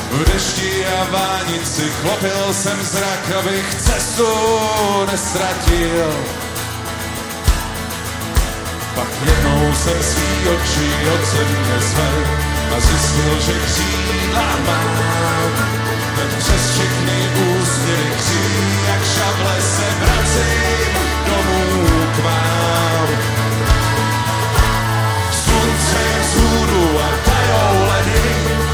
V dešti a vánici chlopil jsem zrak, abych cestu nestratil. Pak jednou jsem svý oči od země zvedl a zjistil, že křídla mám. Hned přes všechny